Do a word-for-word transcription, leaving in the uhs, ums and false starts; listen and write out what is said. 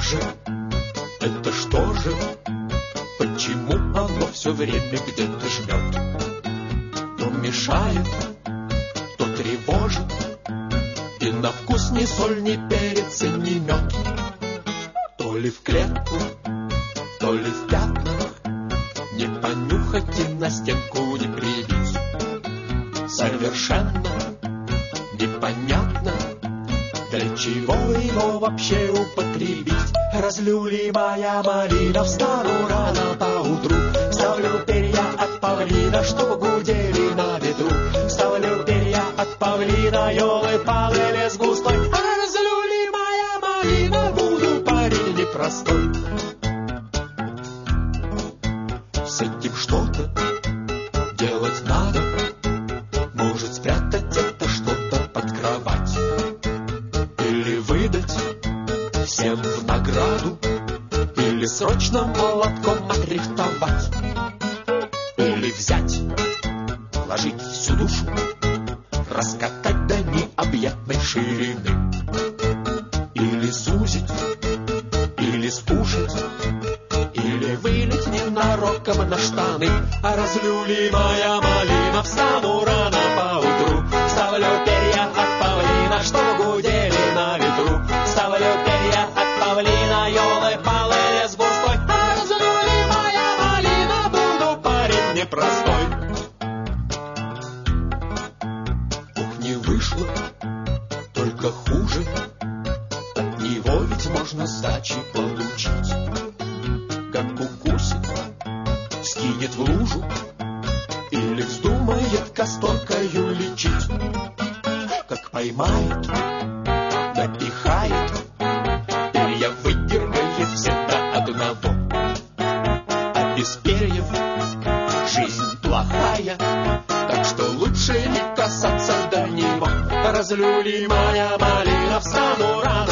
же? Это что же? Почему оно все время где-то жмет? То мешает, то тревожит, и на вкус ни соль, ни перец, и ни мед. То ли в клетку, то ли в пятнах, не понюхать и на стенку не прибить. Совершенно непонятно, для чего его вообще употребить. Разлюлимая малина, встану рано поутру, ставлю перья от павлина, чтоб гудели на ветру. Ставлю перья от павлина, елы-палы, лес густой. А разлюлимая малина, буду парень непростой. С этим что-то делать надо, может спрятать это что-то под кровать, или выдать всем в награду, или срочно молотком отрихтовать, или взять, вложить всю душу, раскатать до необъятной ширины, или сузить, или спушить, или вылить ненароком на штаны. А разлюлимая малина, встану рано поутру, ставлю перья от павлина, что гудели на ветру. Ставлю перья от павлина, елы-палы, лес густой. А разлюлимая малина, буду парень непростой. Ох, не вышло, только хуже, от него ведь можно сдачи получить. Как укусит, скинет в лужу, или вздумает касторкою лечить. Как поймает, напихает, перья выдергает все до одного. А без перьев жизнь плохая, так что лучше не касаться до него. Разлюлимая малина, встану рано